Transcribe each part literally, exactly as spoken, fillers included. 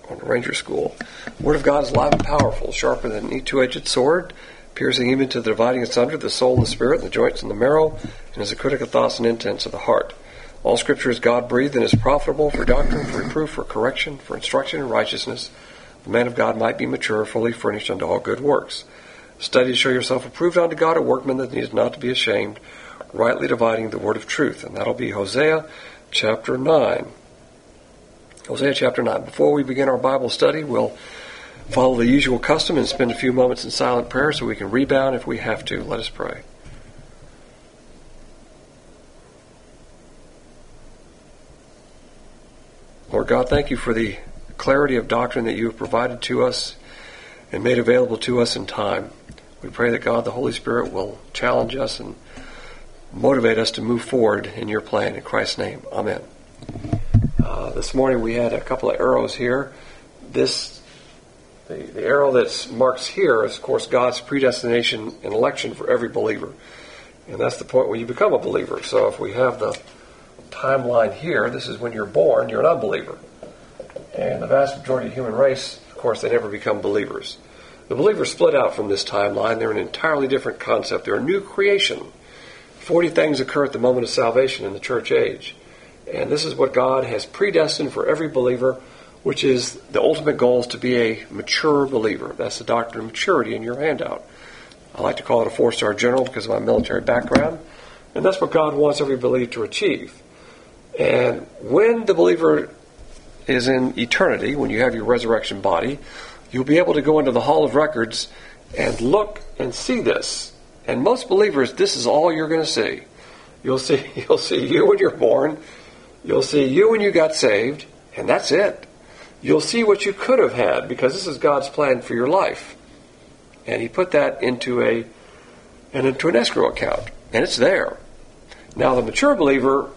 on the Ranger School. The Word of God is alive and powerful, sharper than any two-edged sword, piercing even to the dividing asunder the soul and the spirit, and the joints and the marrow, and is a critic of thoughts and intents of the heart. All Scripture is God-breathed and is profitable for doctrine, for reproof, for correction, for instruction in righteousness. The man of God might be mature, fully furnished unto all good works. Study to show yourself approved unto God, a workman that needs not to be ashamed, rightly dividing the word of truth. And that'll be Hosea chapter nine. Hosea chapter nine. Before we begin our Bible study, we'll follow the usual custom and spend a few moments in silent prayer so we can rebound if we have to. Let us pray. Lord God, thank you for the clarity of doctrine that you have provided to us and made available to us in time. We pray that God, the Holy Spirit, will challenge us and motivate us to move forward in your plan. In Christ's name, amen. Uh, this morning we had a couple of arrows here. This, the, the arrow that marks here is, of course, God's predestination and election for every believer. And that's the point where you become a believer. So if we have the timeline here, this is when you're born, you're an unbeliever. And the vast majority of the human race, of course, they never become believers. The believers split out from this timeline. They're an entirely different concept. They're a new creation. Forty things occur at the moment of salvation in the church age. And this is what God has predestined for every believer, which is the ultimate goal is to be a mature believer. That's the doctrine of maturity in your handout. I like to call it a four-star general because of my military background. And that's what God wants every believer to achieve. And when the believer is in eternity, when you have your resurrection body, you'll be able to go into the Hall of Records and look and see this. And most believers, this is all you're going to see. You'll see you'll see you when you're born. You'll see you when you got saved. And that's it. You'll see what you could have had because this is God's plan for your life. And he put that into a and into an escrow account. And it's there. Now the mature believer,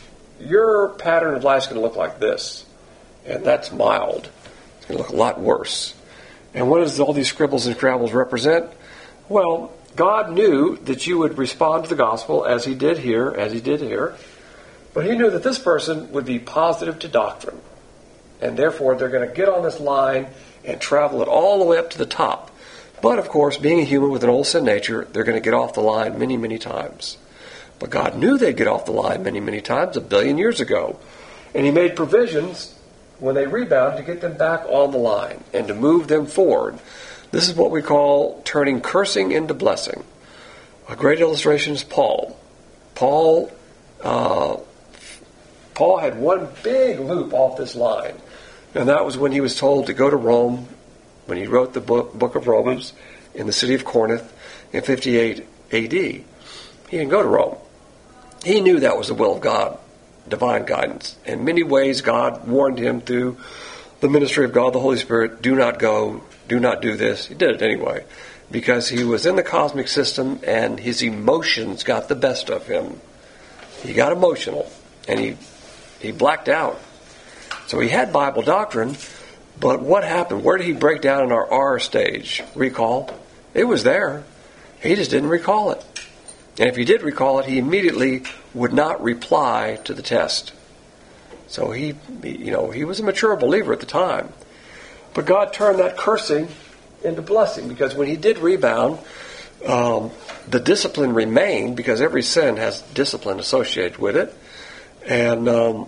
your pattern of life is going to look like this. And that's mild. It's going to look a lot worse. And what does all these scribbles and scrabbles represent? Well, God knew that you would respond to the gospel as he did here, as he did here. But he knew that this person would be positive to doctrine. And therefore, they're going to get on this line and travel it all the way up to the top. But, of course, being a human with an old sin nature, they're going to get off the line many, many times. But God knew they'd get off the line many, many times a billion years ago. And he made provisions when they rebound to get them back on the line and to move them forward. This is what we call turning cursing into blessing. A great illustration is Paul. Paul uh, Paul had one big loop off this line. And that was when he was told to go to Rome, when he wrote the book, book of Romans in the city of Corinth in fifty-eight A D. He didn't go to Rome. He knew that was the will of God, divine guidance. In many ways, God warned him through the ministry of God, the Holy Spirit, do not go, do not do this. He did it anyway, because he was in the cosmic system and his emotions got the best of him. He got emotional and he he blacked out. So he had Bible doctrine, but what happened? Where did he break down in our R stage? Recall? It was there. He just didn't recall it. And if he did recall it, he immediately would not reply to the test. So he, you know, he was a mature believer at the time. But God turned that cursing into blessing, because when he did rebound, um, the discipline remained, because every sin has discipline associated with it. And um,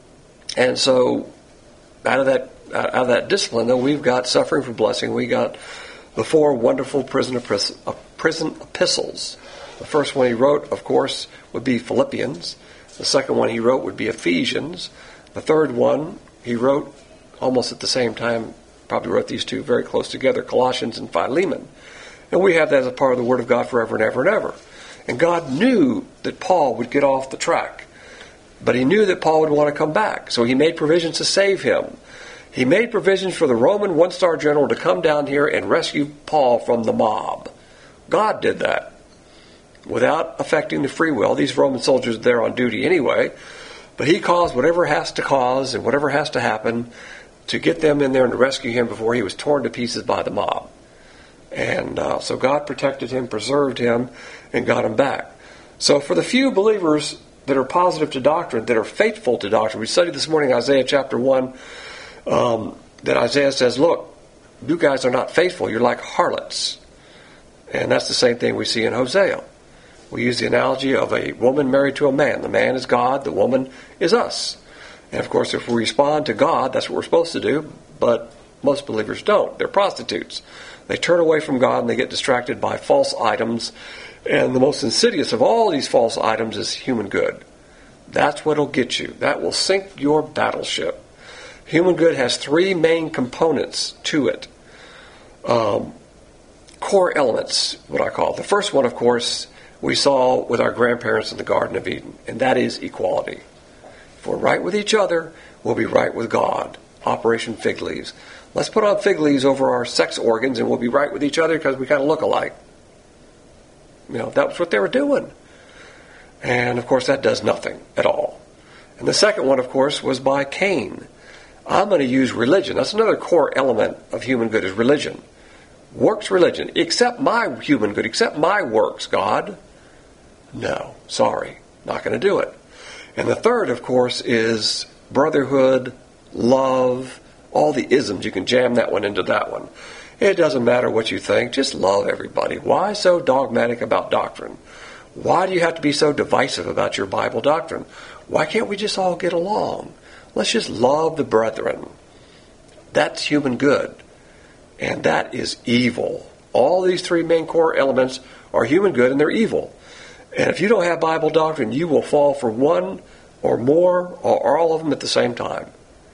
and so out of that out of that discipline, though, we've got suffering for blessing. We got the four wonderful prison, prison epistles. The first one he wrote, of course, would be Philippians. The second one he wrote would be Ephesians. The third one he wrote almost at the same time, probably wrote these two very close together, Colossians and Philemon. And we have that as a part of the Word of God forever and ever and ever. And God knew that Paul would get off the track. But he knew that Paul would want to come back. So he made provisions to save him. He made provisions for the Roman one-star general to come down here and rescue Paul from the mob. God did that without affecting the free will. These Roman soldiers are there on duty anyway. But he caused whatever has to cause and whatever has to happen to get them in there and to rescue him before he was torn to pieces by the mob. And uh, so God protected him, preserved him, and got him back. So for the few believers that are positive to doctrine, that are faithful to doctrine, we studied this morning Isaiah chapter one. Um, that Isaiah says, look, you guys are not faithful. You're like harlots. And that's the same thing we see in Hosea. We use the analogy of a woman married to a man. The man is God, the woman is us. And of course, if we respond to God, that's what we're supposed to do, but most believers don't. They're prostitutes. They turn away from God and they get distracted by false items. And the most insidious of all these false items is human good. That's what'll get you. That will sink your battleship. Human good has three main components to it. Um, core elements, what I call it. The first one, of course, we saw with our grandparents in the Garden of Eden, and that is equality. If we're right with each other, we'll be right with God. Operation Fig Leaves. Let's put on fig leaves over our sex organs and we'll be right with each other because we kind of look alike. You know, that was what they were doing. And, of course, that does nothing at all. And the second one, of course, was by Cain. I'm going to use religion. That's another core element of human good is religion. Works religion. Accept my human good. Accept my works, God. No, sorry. Not going to do it. And the third, of course, is brotherhood, love, all the isms. You can jam that one into that one. It doesn't matter what you think. Just love everybody. Why so dogmatic about doctrine? Why do you have to be so divisive about your Bible doctrine? Why can't we just all get along? Let's just love the brethren. That's human good. And that is evil. All these three main core elements are human good and they're evil. And if you don't have Bible doctrine, you will fall for one or more or all of them at the same time.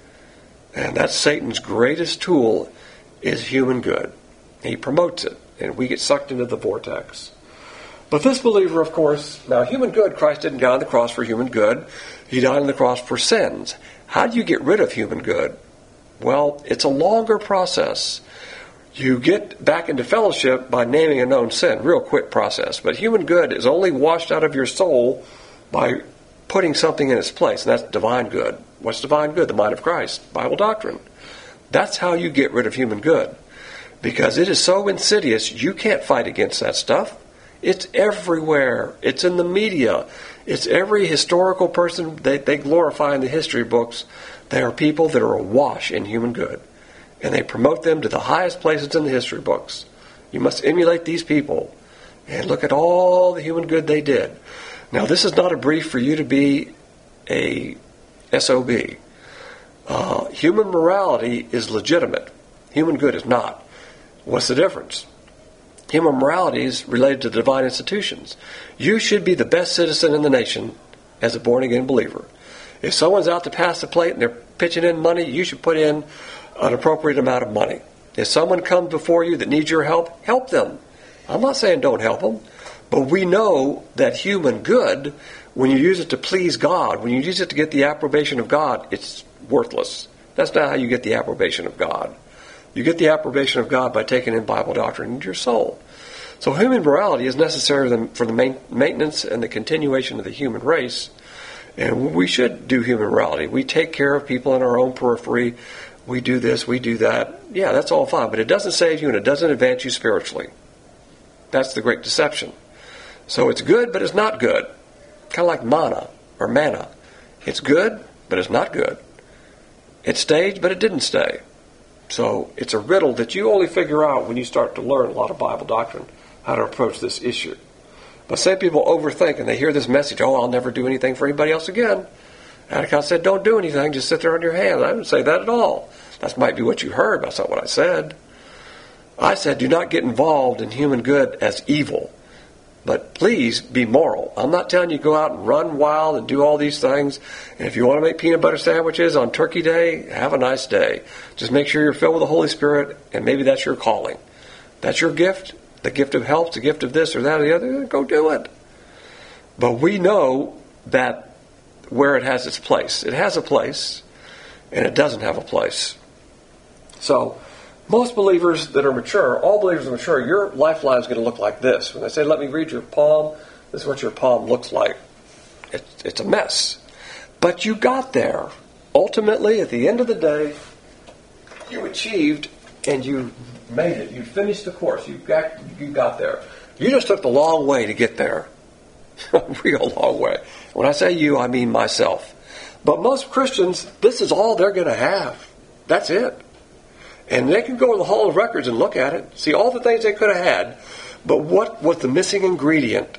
And that's Satan's greatest tool is human good. He promotes it, and we get sucked into the vortex. But this believer, of course, now human good, Christ didn't die on the cross for human good. He died on the cross for sins. How do you get rid of human good? Well, it's a longer process. You get back into fellowship by naming a known sin. Real quick process. But human good is only washed out of your soul by putting something in its place, and that's divine good. What's divine good? The mind of Christ. Bible doctrine. That's how you get rid of human good. Because it is so insidious, you can't fight against that stuff. It's everywhere. It's in the media. It's every historical person they, they glorify in the history books. They are people that are awash in human good. And they promote them to the highest places in the history books. You must emulate these people and look at all the human good they did. Now, this is not a brief for you to be a S O B. Uh, human morality is legitimate. Human good is not. What's the difference? Human morality is related to divine institutions. You should be the best citizen in the nation as a born-again believer. If someone's out to pass the plate and they're pitching in money, you should put in an appropriate amount of money. If someone comes before you that needs your help, help them. I'm not saying don't help them, but we know that human good, when you use it to please God, when you use it to get the approbation of God, it's worthless. That's not how you get the approbation of God. You get the approbation of God by taking in Bible doctrine into your soul. So human morality is necessary for the main, maintenance and the continuation of the human race. And we should do human morality. We take care of people in our own periphery. We do this, we do that. Yeah, that's all fine. But it doesn't save you and it doesn't advance you spiritually. That's the great deception. So it's good, but it's not good. Kind of like manna or manna. It's good, but it's not good. It stayed, but it didn't stay. So it's a riddle that you only figure out when you start to learn a lot of Bible doctrine, how to approach this issue. But some people overthink and they hear this message, oh, I'll never do anything for anybody else again. Atticus said, don't do anything, just sit there on your hands. I didn't say that at all. That might be what you heard, but that's not what I said. I said, do not get involved in human good as evil. But please be moral. I'm not telling you to go out and run wild and do all these things. And if you want to make peanut butter sandwiches on Turkey Day, have a nice day. Just make sure you're filled with the Holy Spirit, and maybe that's your calling. That's your gift, the gift of help, the gift of this or that or the other. Go do it. But we know that where it has its place. It has a place, and it doesn't have a place. So, most believers that are mature, all believers that are mature, your lifeline is going to look like this. When they say, let me read your palm, this is what your palm looks like. It, it's a mess. But you got there. Ultimately, at the end of the day, you achieved and you made it. You finished the course. You got, you got there. You just took the long way to get there. A real long way. When I say you, I mean myself. But most Christians, this is all they're going to have. That's it. And they can go to the Hall of Records and look at it, see all the things they could have had, but what was the missing ingredient?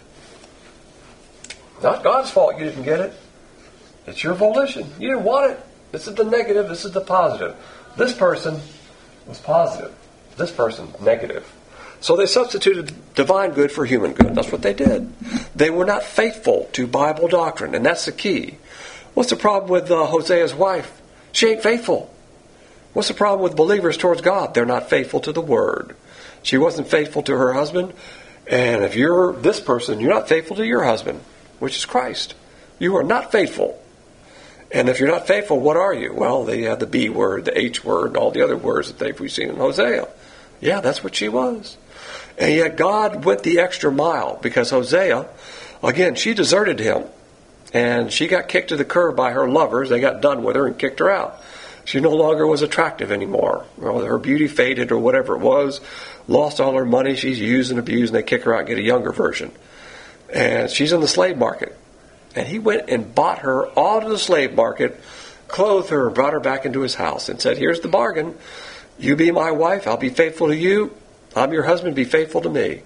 Not God's fault you didn't get it. It's your volition. You didn't want it. This is the negative, this is the positive. This person was positive. This person, negative. So they substituted divine good for human good. That's what they did. They were not faithful to Bible doctrine, and that's the key. What's the problem with uh, Hosea's wife? She ain't faithful. What's the problem with believers towards God? They're not faithful to the Word. She wasn't faithful to her husband, and if you're this person, you're not faithful to your husband, which is Christ. You are not faithful. And if you're not faithful, what are you? Well, they have the B word, the H word, and all the other words that they've we've seen in Hosea. Yeah, that's what she was. And yet God went the extra mile because Hosea, again, she deserted him. And she got kicked to the curb by her lovers. They got done with her and kicked her out. She no longer was attractive anymore. Well, her beauty faded or whatever it was. Lost all her money. She's used and abused, and they kick her out and get a younger version. And she's in the slave market. And he went and bought her out of the slave market, clothed her, and brought her back into his house and said, here's the bargain. You be my wife. I'll be faithful to you. I'm your husband. Be faithful to me.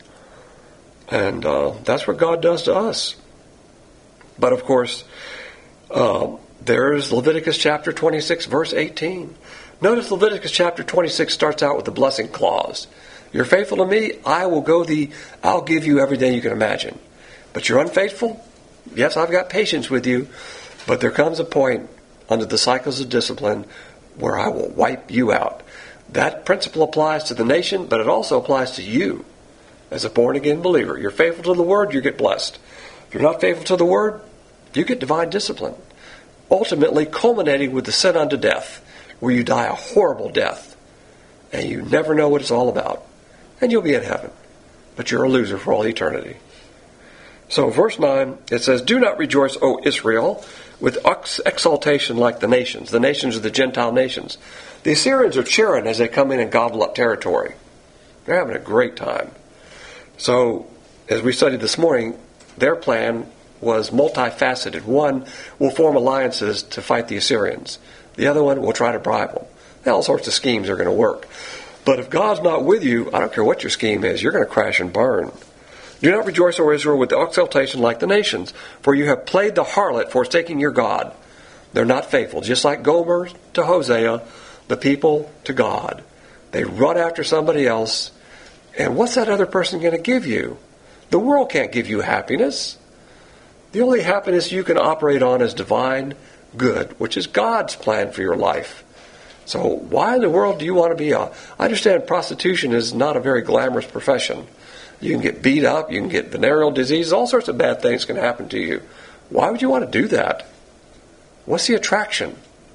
And uh, that's what God does to us. But of course, uh, there's Leviticus chapter twenty-six, verse eighteen. Notice Leviticus chapter twenty-six starts out with the blessing clause. You're faithful to me, I will go thee, I'll give you everything you can imagine. But you're unfaithful? Yes, I've got patience with you, but there comes a point under the cycles of discipline where I will wipe you out. That principle applies to the nation, but it also applies to you as a born-again believer. You're faithful to the Word, you get blessed. If you're not faithful to the Word, you get divine discipline, ultimately culminating with the sin unto death, where you die a horrible death, and you never know what it's all about, and you'll be in heaven, but you're a loser for all eternity. So verse nine, it says, do not rejoice, O Israel, with ex- exaltation like the nations. The nations are the Gentile nations. The Assyrians are cheering as they come in and gobble up territory. They're having a great time. So, as we studied this morning, their plan was multifaceted. One will form alliances to fight the Assyrians. The other one will try to bribe them. All sorts of schemes are going to work. But if God's not with you, I don't care what your scheme is, you're going to crash and burn. Do not rejoice, O Israel, with exaltation like the nations, for you have played the harlot, forsaking your God. They're not faithful. Just like Gomer to Hosea, the people to God. They run after somebody else. And what's that other person going to give you? The world can't give you happiness. The only happiness you can operate on is divine good, which is God's plan for your life. So why in the world do you want to be a... I understand prostitution is not a very glamorous profession. You can get beat up, you can get venereal disease, all sorts of bad things can happen to you. Why would you want to do that? What's the attraction?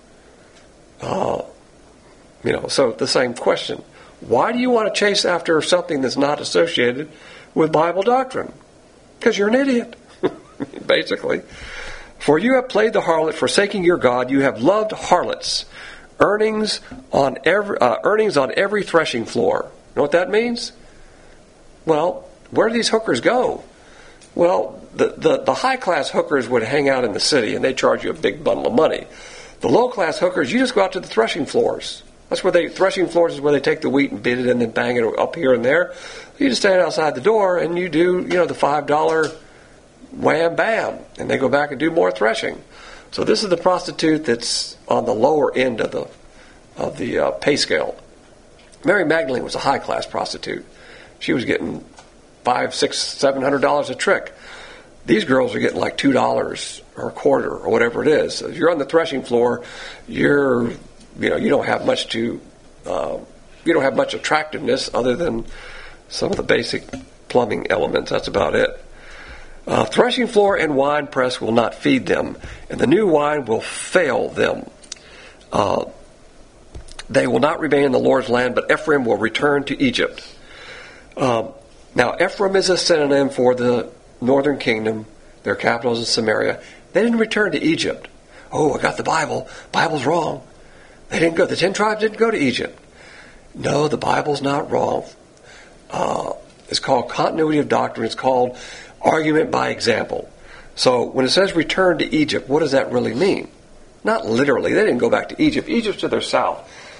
Uh, you know, so the same question. Why do you want to chase after something that's not associated with Bible doctrine? Because you're an idiot, basically. For you have played the harlot, forsaking your God. You have loved harlots, earnings on every uh, earnings on every threshing floor. You know what that means? Well, where do these hookers go? Well, the, the, the high-class hookers would hang out in the city, and they charge you a big bundle of money. The low-class hookers, you just go out to the threshing floors. That's where they, threshing floors is where they take the wheat and beat it and then bang it up here and there. You just stand outside the door, and you do, you know, the five dollar wham bam, and they go back and do more threshing. So this is the prostitute that's on the lower end of the of the uh, pay scale. Mary Magdalene was a high-class prostitute. She was getting five, six, seven hundred dollars a trick. These girls are getting like two dollars or a quarter or whatever it is. So if you're on the threshing floor, you're, you know, you don't have much to, uh, you don't have much attractiveness other than some of the basic plumbing elements. That's about it. Uh, threshing floor and wine press will not feed them, and the new wine will fail them. Uh, they will not remain in the Lord's land, but Ephraim will return to Egypt. Uh, now, Ephraim is a synonym for the northern kingdom. Their capital is in Samaria. They didn't return to Egypt. Oh, I got the Bible. Bible's wrong. They didn't go. The ten tribes didn't go to Egypt. No, the Bible's not wrong. Uh, it's called continuity of doctrine. It's called argument by example. So when it says return to Egypt, what does that really mean? Not literally. They didn't go back to Egypt. Egypt's to their south.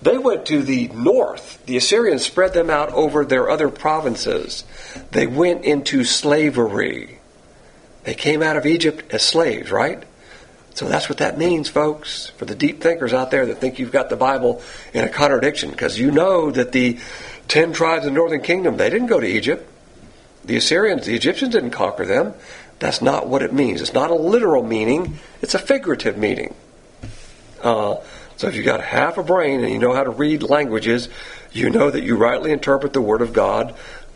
They went to the north. The Assyrians spread them out over their other provinces. They went into slavery. They came out of Egypt as slaves, right? So that's what that means, folks, for the deep thinkers out there that think you've got the Bible in a contradiction, because you know that the ten tribes of the northern kingdom, they didn't go to Egypt. The Assyrians, the Egyptians didn't conquer them. That's not what it means. It's not a literal meaning. It's a figurative meaning. Uh, so if you've got half a brain and you know how to read languages, you know that you rightly interpret the Word of God.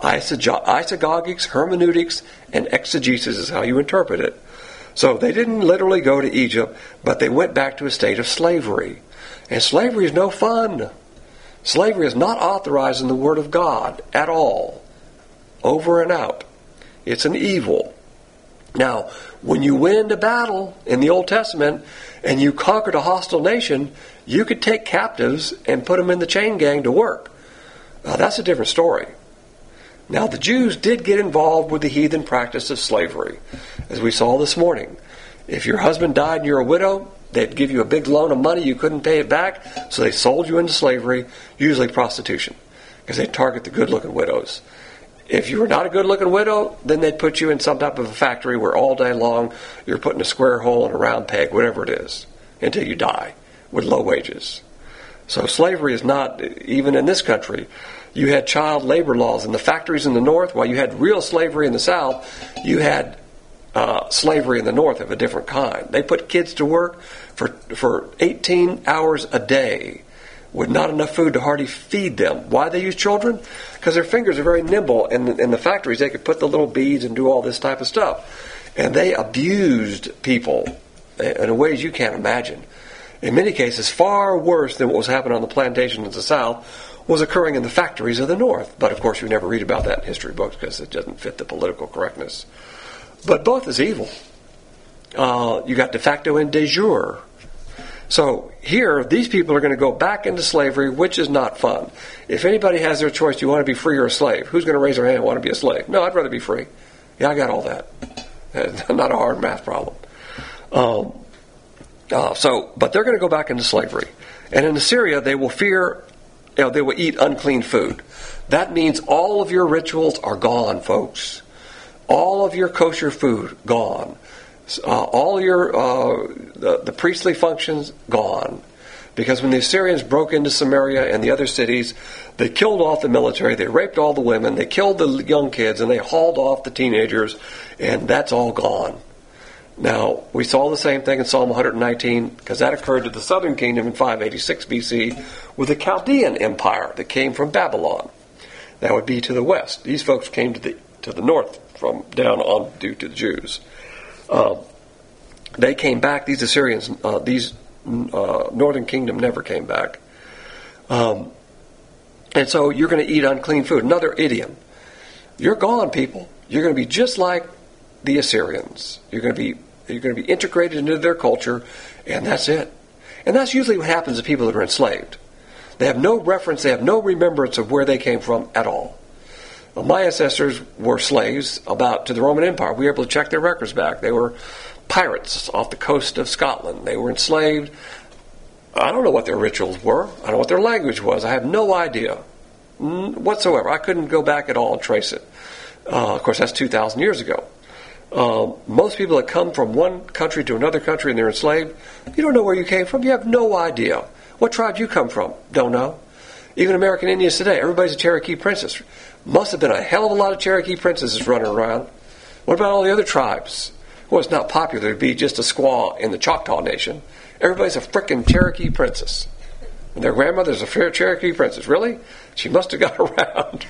Isagogics, hermeneutics, and exegesis is how you interpret it. So they didn't literally go to Egypt, but they went back to a state of slavery. And slavery is no fun. Slavery is not authorized in the Word of God at all. Over and out. It's an evil. Now, when you win a battle in the Old Testament and you conquered a hostile nation, you could take captives and put them in the chain gang to work. Now, that's a different story. Now, the Jews did get involved with the heathen practice of slavery, as we saw this morning. If your husband died and you're a widow, they'd give you a big loan of money, you couldn't pay it back, so they sold you into slavery, usually prostitution, because they target the good-looking widows. If you were not a good-looking widow, then they'd put you in some type of a factory where all day long you're putting a square hole in a round peg, whatever it is, until you die, with low wages. So slavery is not, even in this country, you had child labor laws in the factories in the north, while you had real slavery in the south, you had uh, slavery in the north of a different kind. They put kids to work for for eighteen hours a day with not enough food to hardly feed them. Why they use children? Because their fingers are very nimble, and in the factories they could put the little beads and do all this type of stuff. And they abused people in ways you can't imagine. In many cases, far worse than what was happening on the plantations in the south was occurring in the factories of the north. But of course you never read about that in history books because it doesn't fit the political correctness. But both is evil. Uh, you got de facto and de jure. So here, these people are going to go back into slavery, which is not fun. If anybody has their choice, do you want to be free or a slave? Who's going to raise their hand and want to be a slave? No, I'd rather be free. Yeah, I got all that. Not a hard math problem. Um, uh, so, but they're going to go back into slavery. And in Assyria, they will fear, you know, they will eat unclean food. That means all of your rituals are gone, folks. All of your kosher food, gone. Uh, all your uh, the, the priestly functions, gone. Because when the Assyrians broke into Samaria and the other cities, they killed off the military, they raped all the women, they killed the young kids, and they hauled off the teenagers, and that's all gone. Now, we saw the same thing in Psalm one nineteen, because that occurred to the southern kingdom in five eighty-six B C with the Chaldean Empire that came from Babylon. That would be to the west. These folks came to the to the north from down on due to the Jews. Uh, they came back. These Assyrians, uh, these uh, northern kingdom never came back. Um, and so you're going to eat unclean food. Another idiom. You're gone, people. You're going to be just like the Assyrians. You're going to be you're going to be integrated into their culture, and that's it. And that's usually what happens to people that are enslaved. They have no reference. They have no remembrance of where they came from at all. Well, my ancestors were slaves about to the Roman Empire. We were able to check their records back. They were pirates off the coast of Scotland. They were enslaved. I don't know what their rituals were. I don't know what their language was. I have no idea whatsoever. I couldn't go back at all and trace it. Uh, of course, that's two thousand years ago. Uh, most people that come from one country to another country and they're enslaved, you don't know where you came from. You have no idea. What tribe you come from? Don't know. Even American Indians today, everybody's a Cherokee princess. Must have been a hell of a lot of Cherokee princesses running around. What about all the other tribes? Well, it's not popular to be just a squaw in the Choctaw Nation. Everybody's a frickin' Cherokee princess. And their grandmother's a fair Cherokee princess. Really? She must have got around.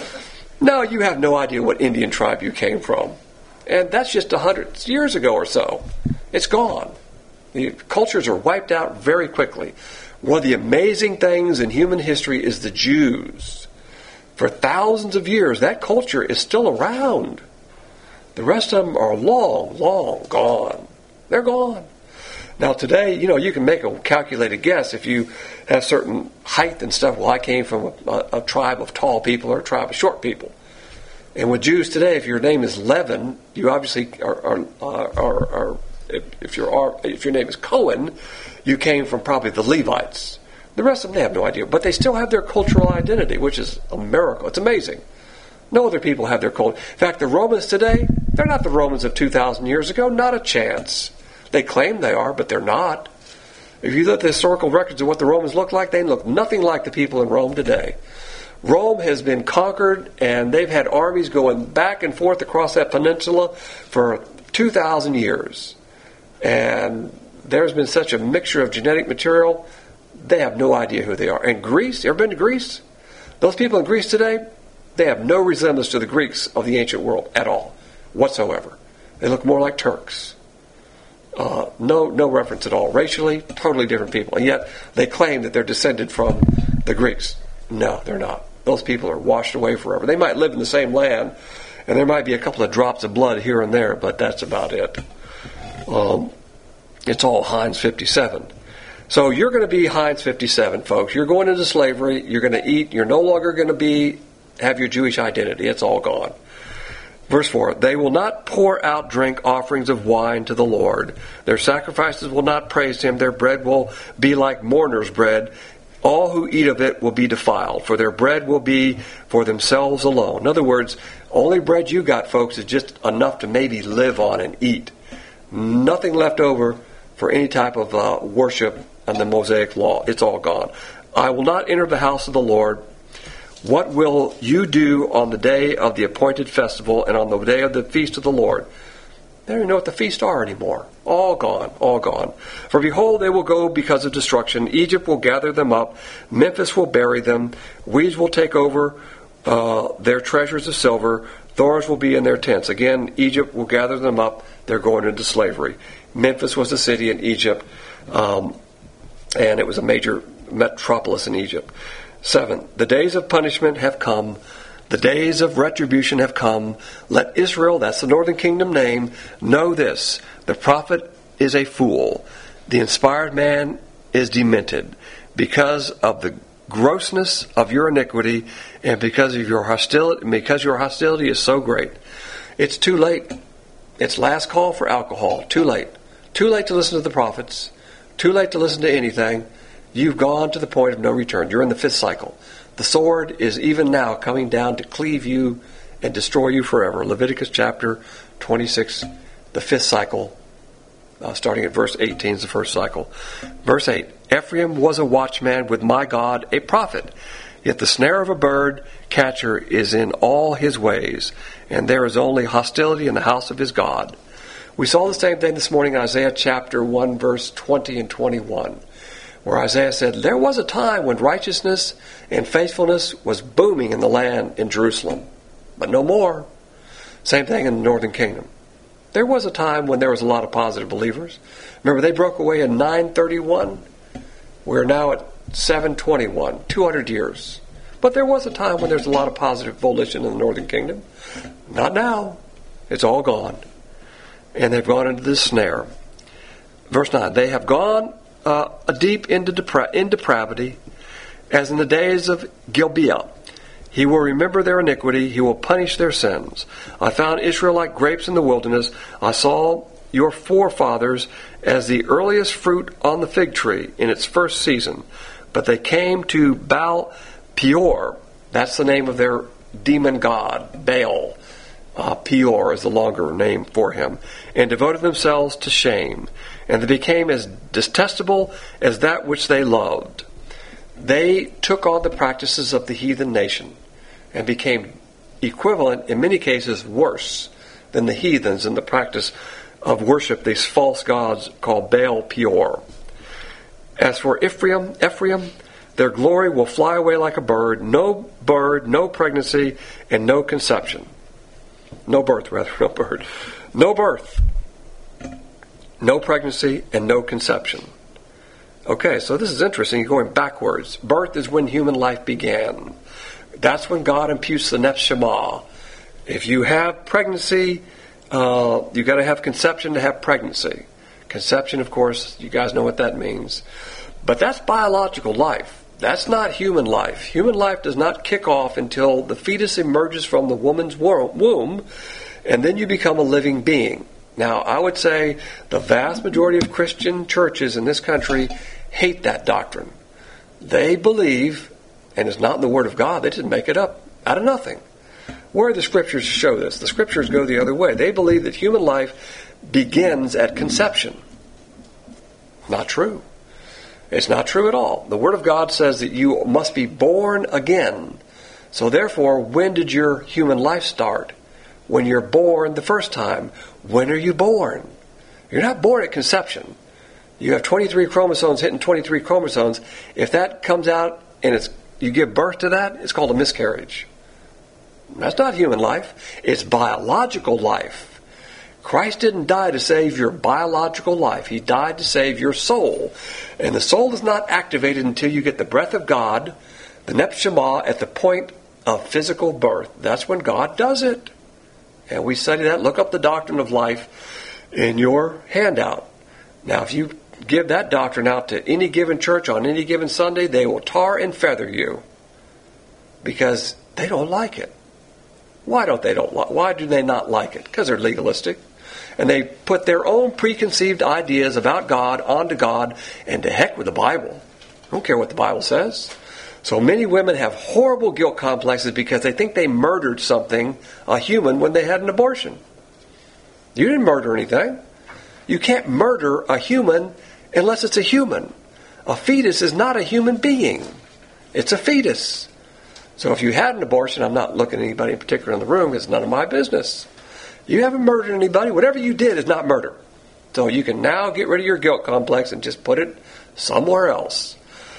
No, you have no idea what Indian tribe you came from. And that's just a hundred years ago or so. It's gone. The cultures are wiped out very quickly. One of the amazing things in human history is the Jews. For thousands of years, that culture is still around. The rest of them are long, long gone. They're gone. Now today, you know, you can make a calculated guess if you have certain height and stuff. Well, I came from a, a tribe of tall people or a tribe of short people. And with Jews today, if your name is Levin, you obviously are, are, are, are if, if, your, if your name is Cohen, you came from probably the Levites. The rest of them, they have no idea. But they still have their cultural identity, which is a miracle. It's amazing. No other people have their culture. In fact, the Romans today, they're not the Romans of two thousand years ago. Not a chance. They claim they are, but they're not. If you look at the historical records of what the Romans look like, they look nothing like the people in Rome today. Rome has been conquered, and they've had armies going back and forth across that peninsula for two thousand years. And there's been such a mixture of genetic material, they have no idea who they are. And Greece, you ever been to Greece? Those people in Greece today, they have no resemblance to the Greeks of the ancient world at all, whatsoever. They look more like Turks. Uh, no, no reference at all. Racially, totally different people. And yet, they claim that they're descended from the Greeks. No, they're not. Those people are washed away forever. They might live in the same land, and there might be a couple of drops of blood here and there, but that's about it. Um, it's all Heinz fifty-seven. So you're going to be Heinz fifty-seven, folks. You're going into slavery. You're going to eat. You're no longer going to be have your Jewish identity. It's all gone. Verse four, they will not pour out drink offerings of wine to the Lord. Their sacrifices will not praise him. Their bread will be like mourner's bread. All who eat of it will be defiled, for their bread will be for themselves alone. In other words, only bread you got, folks, is just enough to maybe live on and eat. Nothing left over for any type of uh, worship and the Mosaic law. It's all gone. I will not enter the house of the Lord. What will you do on the day of the appointed festival and on the day of the feast of the Lord? They don't even know what the feasts are anymore. All gone, all gone. For behold, they will go because of destruction. Egypt will gather them up. Memphis will bury them. Weeds will take over uh, their treasures of silver. Thorns will be in their tents. Again, Egypt will gather them up. They're going into slavery. Memphis was a city in Egypt, um, and it was a major metropolis in Egypt. Seven, the days of punishment have come. The days of retribution have come. Let Israel, that's the northern kingdom name, know this. The prophet is a fool. The inspired man is demented. Because of the grossness of your iniquity and because of your hostility, because your hostility is so great. It's too late. It's last call for alcohol. Too late. Too late to listen to the prophets. Too late to listen to anything. You've gone to the point of no return. You're in the fifth cycle. The sword is even now coming down to cleave you and destroy you forever. Leviticus chapter twenty-six, the fifth cycle, uh, starting at verse eighteen is the first cycle. Verse eight, Ephraim was a watchman with my God, a prophet. Yet the snare of a bird catcher is in all his ways, and there is only hostility in the house of his God. We saw the same thing this morning in Isaiah chapter one, verse twenty and twenty-one. Where Isaiah said, there was a time when righteousness and faithfulness was booming in the land in Jerusalem, but no more. Same thing in the northern kingdom. There was a time when there was a lot of positive believers. Remember, they broke away in nine thirty-one. We're now at seven twenty-one, two hundred years. But there was a time when there's a lot of positive volition in the northern kingdom. Not now. It's all gone. And they've gone into this snare. Verse nine, they have gone Uh, deep into depra- in depravity, as in the days of Gibeah. He will remember their iniquity. He will punish their sins. I found Israel like grapes in the wilderness. I saw your forefathers as the earliest fruit on the fig tree in its first season. But they came to Baal Peor. That's the name of their demon god, Baal. Uh, Peor is the longer name for him. And devoted themselves to shame. And they became as detestable as that which they loved. They took on the practices of the heathen nation and became equivalent, in many cases worse, than the heathens in the practice of worship, these false gods called Baal Peor. As for Ephraim, Ephraim, their glory will fly away like a bird. No bird, no pregnancy, and no conception. No birth, rather, no bird. No birth. No pregnancy and no conception. Okay, so this is interesting. You're going backwards. Birth is when human life began. That's when God imputes the Nefesh Shema. If you have pregnancy, uh, you got to have conception to have pregnancy. Conception, of course, you guys know what that means. But that's biological life. That's not human life. Human life does not kick off until the fetus emerges from the woman's womb, and then you become a living being. Now, I would say the vast majority of Christian churches in this country hate that doctrine. They believe, and it's not in the Word of God, they didn't make it up out of nothing. Where are the Scriptures to show this? The Scriptures go the other way. They believe that human life begins at conception. Not true. It's not true at all. The Word of God says that you must be born again. So therefore, when did your human life start? When you're born the first time. When are you born? You're not born at conception. You have twenty-three chromosomes hitting twenty-three chromosomes. If that comes out and it's you give birth to that, it's called a miscarriage. That's not human life. It's biological life. Christ didn't die to save your biological life. He died to save your soul. And the soul is not activated until you get the breath of God, the Nep Shema, at the point of physical birth. That's when God does it. And we study that. Look up the doctrine of life in your handout. Now, if you give that doctrine out to any given church on any given Sunday, they will tar and feather you because they don't like it. Why don't they don't like? Why do they not like it? Because they're legalistic, and they put their own preconceived ideas about God onto God, and to heck with the Bible. I don't care what the Bible says. So many women have horrible guilt complexes because they think they murdered something, a human, when they had an abortion. You didn't murder anything. You can't murder a human unless it's a human. A fetus is not a human being. It's a fetus. So if you had an abortion, I'm not looking at anybody in particular in the room, it's none of my business. You haven't murdered anybody. Whatever you did is not murder. So you can now get rid of your guilt complex and just put it somewhere else.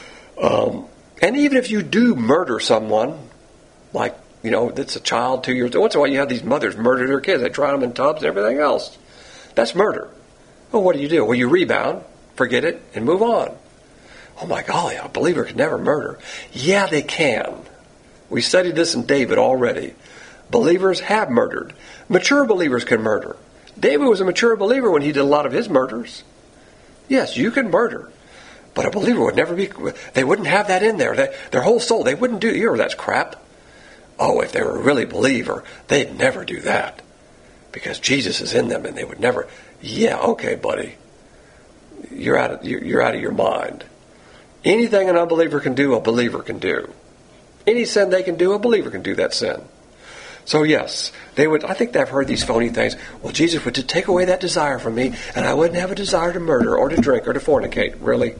Um, and even if you do murder someone, like, you know, that's a child, two years old. Once in a while you have these mothers murder their kids. They drown them in tubs and everything else. That's murder. Well, what do you do? Well, you rebound, forget it, and move on. Oh my golly, a believer could never murder. Yeah, they can. We studied this in David already. Believers have murdered. Mature believers can murder. David was a mature believer when he did a lot of his murders. Yes, you can murder. But a believer would never be, they wouldn't have that in there. They, their whole soul, they wouldn't do, you know, that's crap. Oh, if they were a really believer, they'd never do that. Because Jesus is in them and they would never, yeah, okay, buddy. You're out of, you're, you're out of your mind. Anything an unbeliever can do, a believer can do. Any sin they can do, a believer can do that sin. So yes, they would. I think they've heard these phony things. Well, Jesus would take away that desire from me, and I wouldn't have a desire to murder or to drink or to fornicate. Really?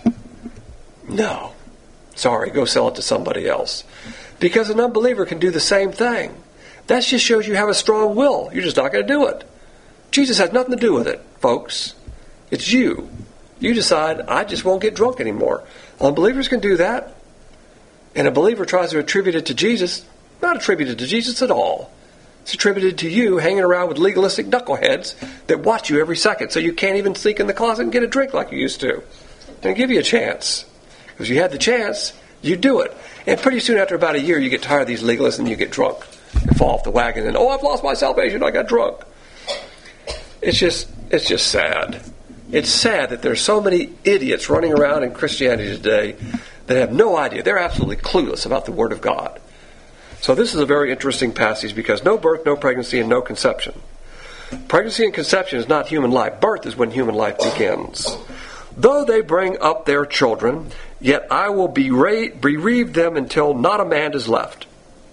No. Sorry, go sell it to somebody else. Because an unbeliever can do the same thing. That just shows you have a strong will. You're just not going to do it. Jesus has nothing to do with it, folks. It's you. You decide, I just won't get drunk anymore. Unbelievers can do that. And a believer tries to attribute it to Jesus. Not attributed to Jesus at all. It's attributed to you hanging around with legalistic knuckleheads that watch you every second, so you can't even sneak in the closet and get a drink like you used to. And give you a chance. Because you had the chance, you do it. And pretty soon after about a year, you get tired of these legalists and you get drunk. And fall off the wagon and, oh, I've lost my salvation, I got drunk. It's just, it's just sad. It's sad that there's so many idiots running around in Christianity today that have no idea. They're absolutely clueless about the Word of God. So this is a very interesting passage because no birth, no pregnancy, and no conception. Pregnancy and conception is not human life. Birth is when human life begins. Though they bring up their children, yet I will berate, bereave them until not a man is left.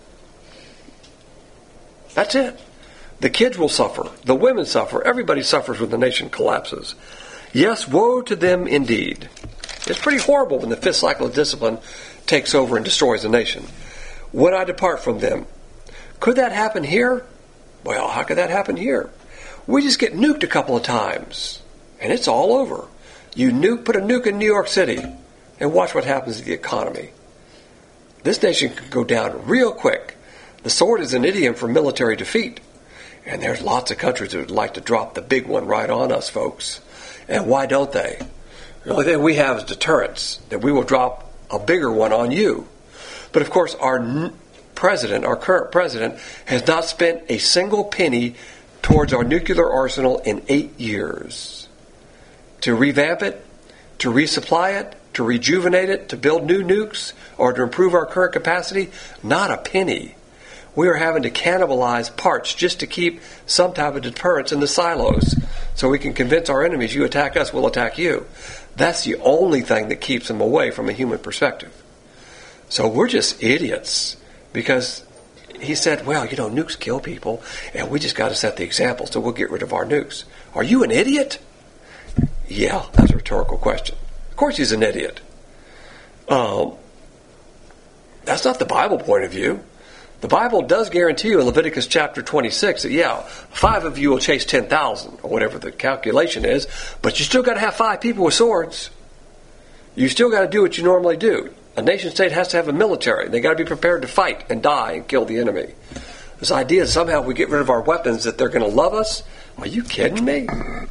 That's it. The kids will suffer. The women suffer. Everybody suffers when the nation collapses. Yes, woe to them indeed. It's pretty horrible when the fifth cycle of discipline takes over and destroys a nation. When I depart from them. Could that happen here? Well, how could that happen here? We just get nuked a couple of times, and it's all over. You nuke, put a nuke in New York City, and watch what happens to the economy. This nation could go down real quick. The sword is an idiom for military defeat, and there's lots of countries that would like to drop the big one right on us, folks. And why don't they? The only thing we have is deterrence, that we will drop a bigger one on you. But of course, our n- president, our current president, has not spent a single penny towards our nuclear arsenal in eight years. To revamp it, to resupply it, to rejuvenate it, to build new nukes, or to improve our current capacity, not a penny. We are having to cannibalize parts just to keep some type of deterrence in the silos so we can convince our enemies, you attack us, we'll attack you. That's the only thing that keeps them away from a human perspective. So we're just idiots because he said, well, you know, nukes kill people, and we just got to set the example, so we'll get rid of our nukes. Are you an idiot? Yeah, that's a rhetorical question. Of course he's an idiot. Um, that's not the Bible point of view. The Bible does guarantee you in Leviticus chapter twenty-six that, yeah, five of you will chase ten thousand, or whatever the calculation is, but you still got to have five people with swords. You still got to do what you normally do. A nation state has to have a military. They got to be prepared to fight and die and kill the enemy. This idea that somehow if we get rid of our weapons that they're going to love us, are you kidding me?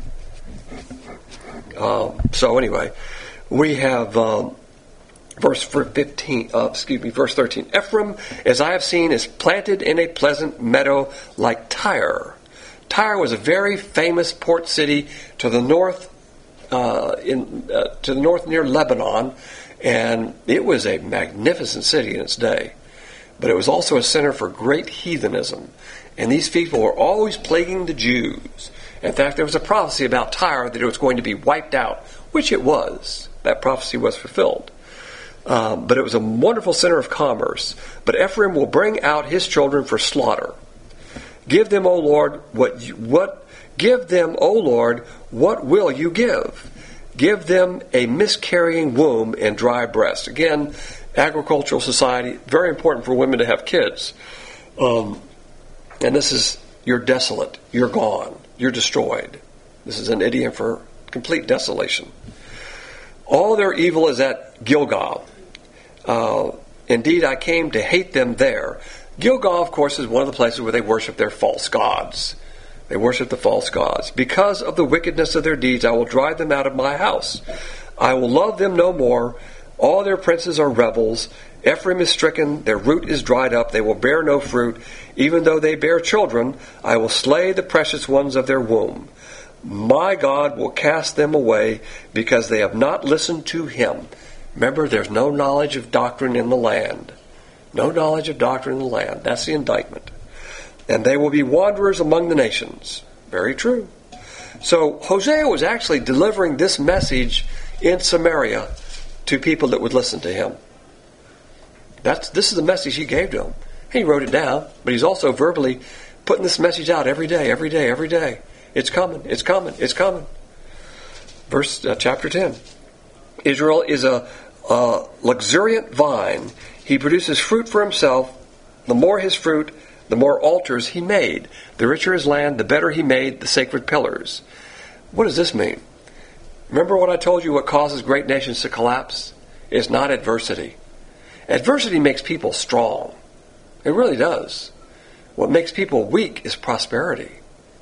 Um, so anyway, we have... Um, Verse fifteen, uh, excuse me, verse thirteen. Ephraim, as I have seen, is planted in a pleasant meadow like Tyre. Tyre was a very famous port city to the north, uh, in uh, to the north near Lebanon, and it was a magnificent city in its day. But it was also a center for great heathenism, and these people were always plaguing the Jews. In fact, there was a prophecy about Tyre that it was going to be wiped out, which it was. That prophecy was fulfilled. Um, but it was a wonderful center of commerce. But Ephraim will bring out his children for slaughter. Give them, O Lord, what you, what give them, O Lord, what will you give? Give them a miscarrying womb and dry breast. Again, agricultural society, very important for women to have kids. Um, and this is, you're desolate, you're gone, you're destroyed. This is an idiom for complete desolation. All their evil is at Gilgal. Uh, indeed, I came to hate them there. Gilgal, of course, is one of the places where they worship their false gods. They worship the false gods. Because of the wickedness of their deeds, I will drive them out of my house. I will love them no more. All their princes are rebels. Ephraim is stricken. Their root is dried up. They will bear no fruit. Even though they bear children, I will slay the precious ones of their womb. My God will cast them away because they have not listened to him. Remember, there's no knowledge of doctrine in the land. No knowledge of doctrine in the land. That's the indictment. And they will be wanderers among the nations. Very true. So Hosea was actually delivering this message in Samaria to people that would listen to him. That's this is the message he gave to them. He wrote it down, but he's also verbally putting this message out every day, every day, every day. It's coming, it's coming, it's coming. Verse uh, chapter ten. Israel is a, a luxuriant vine. He produces fruit for himself. The more his fruit, the more altars he made. The richer his land, the better he made the sacred pillars. What does this mean? Remember what I told you, what causes great nations to collapse? It's not adversity. Adversity makes people strong. It really does. What makes people weak is prosperity.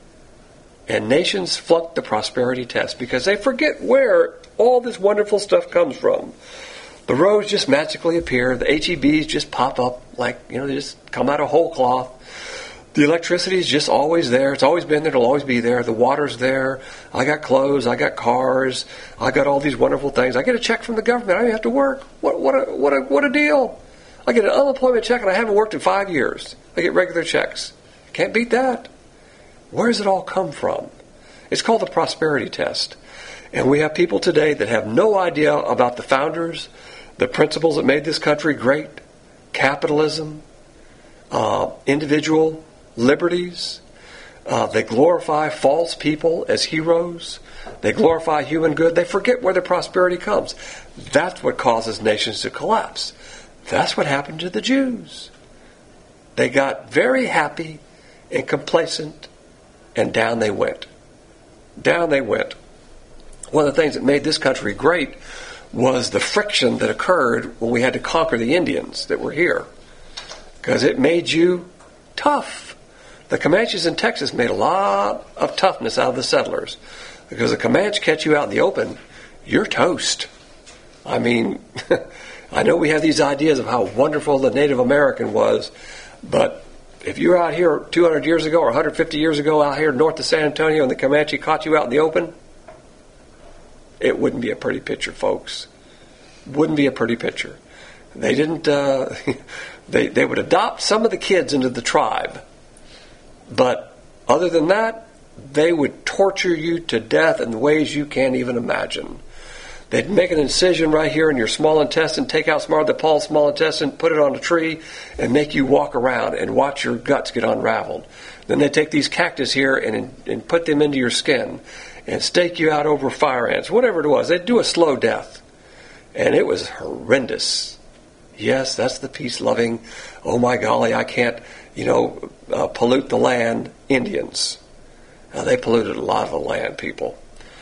And nations flunk the prosperity test because they forget where all this wonderful stuff comes from. The roads just magically appear. The H E Bs just pop up like, you know, they just come out of whole cloth. The electricity is just always there. It's always been there. It'll always be there. The water's there. I got clothes. I got cars. I got all these wonderful things. I get a check from the government. I don't have to work. What, what, a, what, a, what a deal. I get an unemployment check and I haven't worked in five years. I get regular checks. Can't beat that. Where does it all come from? It's called the prosperity test. And we have people today that have no idea about the founders, the principles that made this country great, capitalism, uh, individual liberties. Uh, they glorify false people as heroes. They glorify human good. They forget where the prosperity comes. That's what causes nations to collapse. That's what happened to the Jews. They got very happy and complacent, and down they went. Down they went. One of the things that made this country great was the friction that occurred when we had to conquer the Indians that were here. Because it made you tough. The Comanches in Texas made a lot of toughness out of the settlers. Because the Comanche catch you out in the open, you're toast. I mean, I know we have these ideas of how wonderful the Native American was, but if you were out here two hundred years ago or one hundred fifty years ago out here north of San Antonio and the Comanche caught you out in the open, it wouldn't be a pretty picture, folks. Wouldn't be a pretty picture. They didn't, uh, they, they would adopt some of the kids into the tribe. But other than that, they would torture you to death in ways you can't even imagine. They'd make an incision right here in your small intestine, take out some of the Paul's small intestine, put it on a tree, and make you walk around and watch your guts get unraveled. Then they take these cactus here and, and put them into your skin and stake you out over fire ants, whatever it was. They'd do a slow death. And it was horrendous. Yes, that's the peace-loving, oh my golly, I can't, you know, uh, pollute the land Indians. Uh, they polluted a lot of the land, people.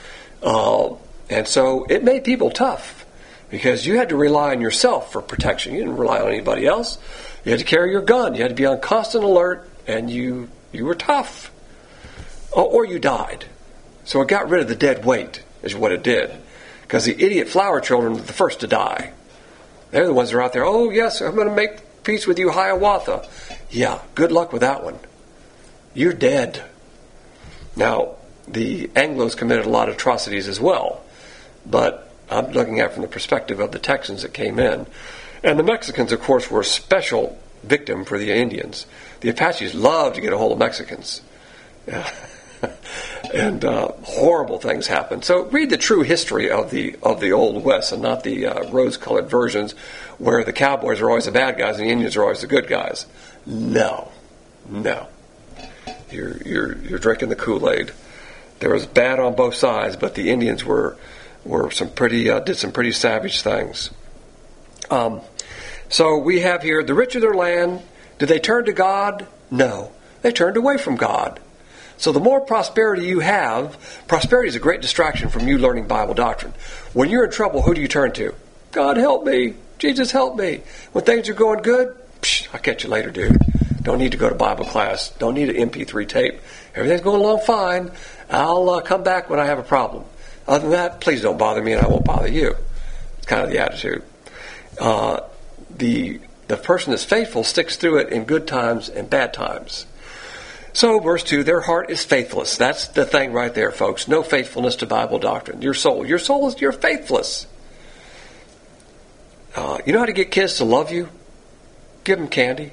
Uh, and so it made people tough because you had to rely on yourself for protection. You didn't rely on anybody else. You had to carry your gun. You had to be on constant alert, and you you were tough. Or, or you died. So it got rid of the dead weight, is what it did. Because the idiot flower children were the first to die. They're the ones that are out there, oh yes, I'm going to make peace with you, Hiawatha. Yeah, good luck with that one. You're dead. Now, the Anglos committed a lot of atrocities as well. But I'm looking at it from the perspective of the Texans that came in. And the Mexicans, of course, were a special victim for the Indians. The Apaches loved to get a hold of Mexicans. Yeah. and uh, horrible things happened. So read the true history of the of the Old West and not the uh, rose-colored versions where the cowboys are always the bad guys and the Indians are always the good guys. No. No. You're, you're, you're drinking the Kool-Aid. There was bad on both sides, but the Indians were were some pretty uh, did some pretty savage things. Um, so we have here the rich of their land. Did they turn to God? No, they turned away from God. So the more prosperity you have, prosperity is a great distraction from you learning Bible doctrine. When you're in trouble, who do you turn to? God help me, Jesus help me. When things are going good, psh, I'll catch you later, dude. Don't need to go to Bible class. Don't need an M P three tape. Everything's going along fine. I'll uh, come back when I have a problem. Other than that, please don't bother me and I won't bother you. It's kind of the attitude. Uh, the the person that's faithful sticks through it in good times and bad times. So, verse two, their heart is faithless. That's the thing right there, folks. No faithfulness to Bible doctrine. Your soul. Your soul is, you're faithless. Uh, you know how to get kids to love you? Give them candy.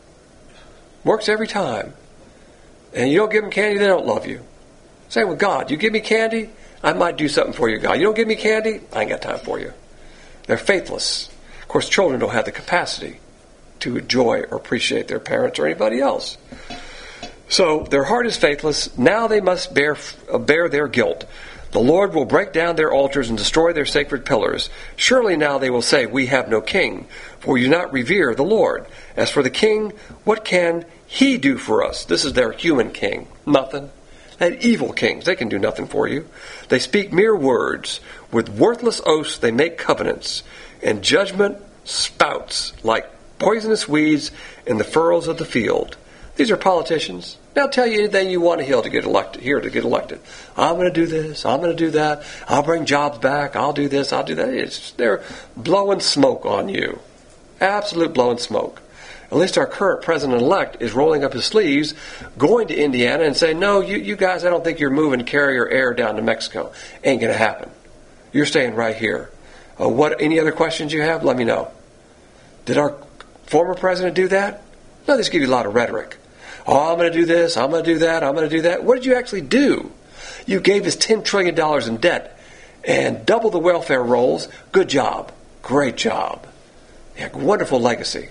Works every time. And you don't give them candy, they don't love you. Same with God. You give me candy, I might do something for you, God. You don't give me candy, I ain't got time for you. They're faithless. Of course, children don't have the capacity to enjoy or appreciate their parents or anybody else. So their heart is faithless. Now they must bear bear their guilt. The Lord will break down their altars and destroy their sacred pillars. Surely now they will say, we have no king, for you do not revere the Lord. As for the king, what can he do for us? This is their human king. Nothing. They evil kings. They can do nothing for you. They speak mere words. With worthless oaths they make covenants. And judgment spouts like poisonous weeds in the furrows of the field. These are politicians. They'll tell you anything you want to hear to get elected. Here to get elected. I'm going to do this. I'm going to do that. I'll bring jobs back. I'll do this. I'll do that. It's, they're blowing smoke on you. Absolute blowing smoke. At least our current president-elect is rolling up his sleeves, going to Indiana and saying, no, you, you guys, I don't think you're moving carrier air down to Mexico. Ain't going to happen. You're staying right here. Uh, what? Any other questions you have? Let me know. Did our former president do that? No, they just give you a lot of rhetoric. Oh, I'm going to do this, I'm going to do that, I'm going to do that. What did you actually do? You gave us ten trillion dollars in debt and double the welfare rolls. Good job. Great job. Yeah, wonderful legacy.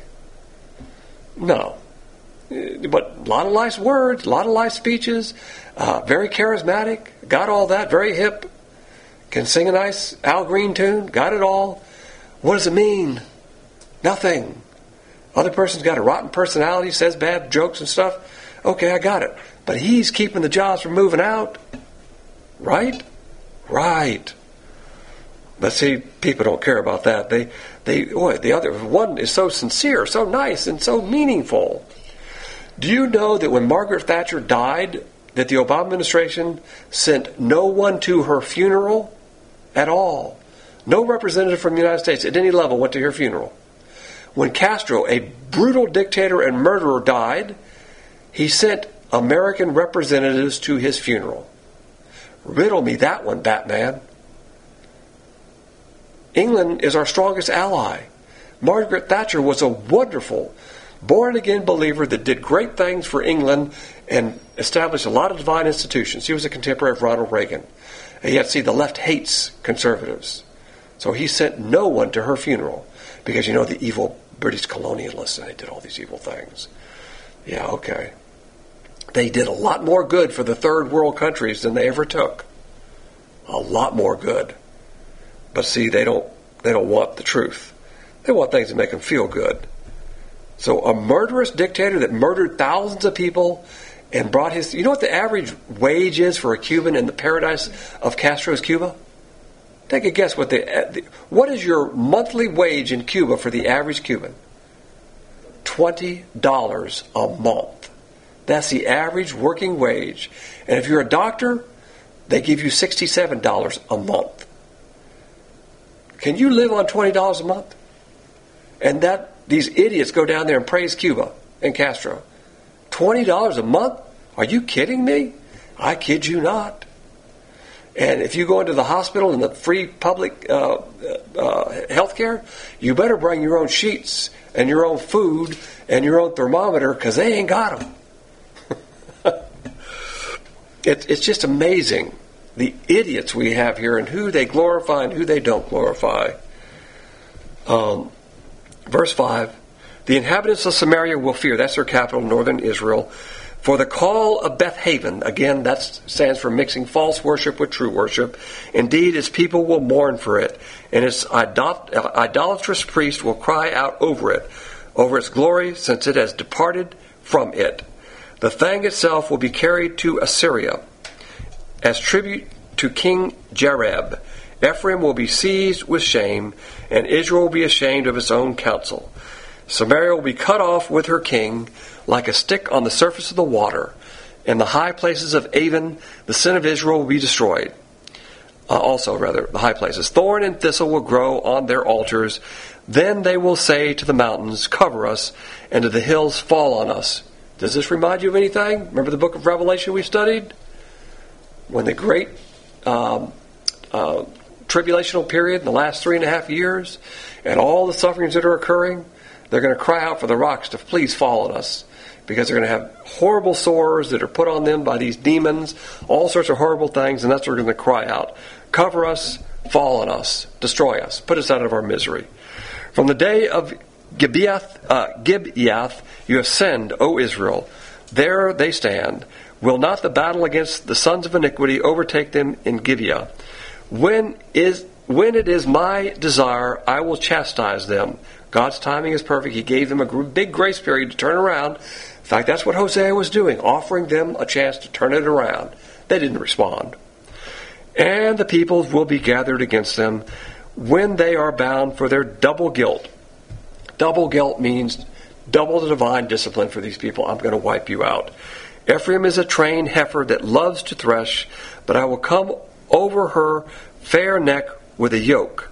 No. But a lot of nice words, a lot of nice speeches, uh, very charismatic, got all that, very hip, can sing a nice Al Green tune, got it all. What does it mean? Nothing. Other person's got a rotten personality, says bad jokes and stuff. Okay, I got it. But he's keeping the jobs from moving out. Right? Right. But see, people don't care about that. They, they, boy, the other one is so sincere, so nice, and so meaningful. Do you know that when Margaret Thatcher died, that the Obama administration sent no one to her funeral at all? No representative from the United States at any level went to her funeral. When Castro, a brutal dictator and murderer, died, he sent American representatives to his funeral. Riddle me that one, Batman. England is our strongest ally. Margaret Thatcher was a wonderful, born-again believer that did great things for England and established a lot of divine institutions. He was a contemporary of Ronald Reagan. And yet, see, the left hates conservatives. So he sent no one to her funeral because, you know, the evil British colonialists, and they did all these evil things. Yeah, okay. They did a lot more good for the third world countries than they ever took. A lot more good. But see, they don't they don't want the truth. They want things that make them feel good. So a murderous dictator that murdered thousands of people and brought his... You know what the average wage is for a Cuban in the paradise of Castro's Cuba? Take a guess what the... What is your monthly wage in Cuba for the average Cuban? twenty dollars a month. That's the average working wage. And if you're a doctor, they give you sixty-seven dollars a month. Can you live on twenty dollars a month? And that these idiots go down there and praise Cuba and Castro. twenty dollars a month? Are you kidding me? I kid you not. And if you go into the hospital in the free public uh, uh, health care, you better bring your own sheets and your own food and your own thermometer because they ain't got them. it, it's just amazing the idiots we have here and who they glorify and who they don't glorify. Um, verse five, the inhabitants of Samaria will fear, that's their capital, northern Israel, for the call of Beth Haven, again, that stands for mixing false worship with true worship. Indeed, its people will mourn for it, and its idol- idolatrous priest will cry out over it, over its glory, since it has departed from it. The thing itself will be carried to Assyria as tribute to King Jareb. Ephraim will be seized with shame, and Israel will be ashamed of its own counsel. Samaria will be cut off with her king, like a stick on the surface of the water. In the high places of Avon, the sin of Israel will be destroyed. Uh, also, rather, the high places. Thorn and thistle will grow on their altars. Then they will say to the mountains, cover us, and to the hills, fall on us. Does this remind you of anything? Remember the book of Revelation we studied? When the great um, uh, tribulational period, in the last three and a half years, and all the sufferings that are occurring, they're going to cry out for the rocks to please fall on us, because they're going to have horrible sores that are put on them by these demons, all sorts of horrible things, and that's what they're going to cry out. Cover us, fall on us, destroy us, put us out of our misery. From the day of Gibeath, uh, Gibeath you have sinned, O Israel. There they stand. Will not the battle against the sons of iniquity overtake them in Gibeah? When is when it is my desire, I will chastise them. God's timing is perfect. He gave them a big grace period to turn around. In fact, that's what Hosea was doing, offering them a chance to turn it around. They didn't respond. And the peoples will be gathered against them when they are bound for their double guilt. Double guilt means double the divine discipline for these people. I'm going to wipe you out. Ephraim is a trained heifer that loves to thresh, but I will come over her fair neck with a yoke.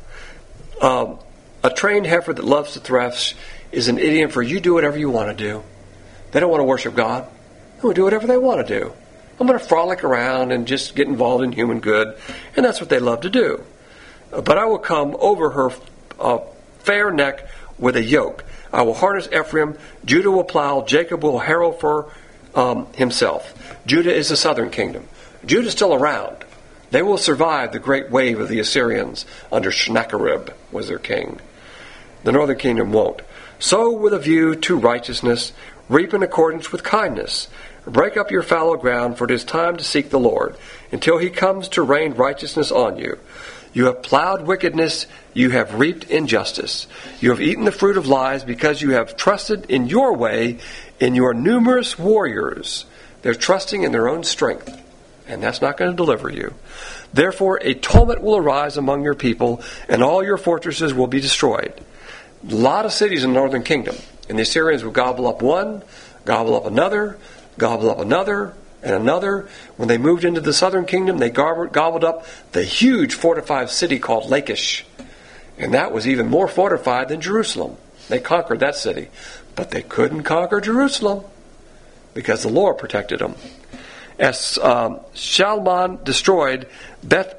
Um, a trained heifer that loves to thresh is an idiom for you do whatever you want to do. They don't want to worship God. They want to do whatever they want to do. I'm going to frolic around and just get involved in human good, and that's what they love to do. But I will come over her uh, fair neck with a yoke. I will harness Ephraim. Judah will plow. Jacob will harrow for um, himself. Judah is the southern kingdom. Judah is still around. They will survive the great wave of the Assyrians under Sennacherib was their king. The northern kingdom won't. Sow with a view to righteousness. Reap in accordance with kindness. Break up your fallow ground, for it is time to seek the Lord, until he comes to rain righteousness on you. You have plowed wickedness, you have reaped injustice. You have eaten the fruit of lies because you have trusted in your way, in your numerous warriors. They're trusting in their own strength, and that's not going to deliver you. Therefore, a tumult will arise among your people, and all your fortresses will be destroyed. A lot of cities in the northern kingdom, and the Assyrians will gobble up one, gobble up another, gobble up another, and another. When they moved into the southern kingdom, they gobbled, gobbled up the huge fortified city called Lachish. And that was even more fortified than Jerusalem. They conquered that city. But they couldn't conquer Jerusalem because the Lord protected them. As um, Shalman destroyed Beth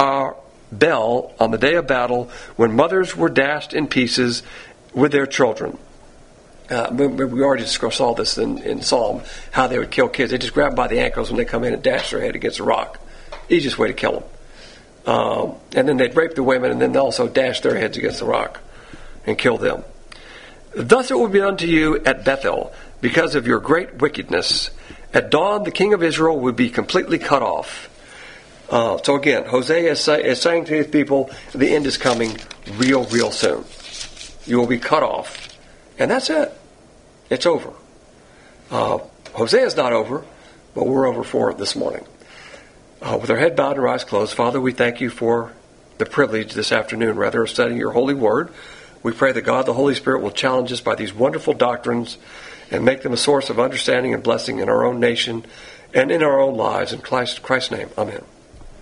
Arbel on the day of battle, when mothers were dashed in pieces with their children. Uh, we, we already saw this in, in Psalm, how they would kill kids. They just grab them by the ankles when they come in and dash their head against a rock. Easiest way to kill them. Um, and then they'd rape the women and then also dash their heads against the rock and kill them. Thus it will be done to you at Bethel because of your great wickedness. At dawn, the king of Israel would be completely cut off. Uh, so again, Hosea is, say, is saying to his people, the end is coming real, real soon. You will be cut off. And that's it. It's over. Uh, Hosea is not over, but we're over for it this morning. Uh, with our head bowed and our eyes closed, Father, we thank you for the privilege this afternoon, rather, of studying your holy word. We pray that God, the Holy Spirit, will challenge us by these wonderful doctrines and make them a source of understanding and blessing in our own nation and in our own lives. In Christ, Christ's name, amen.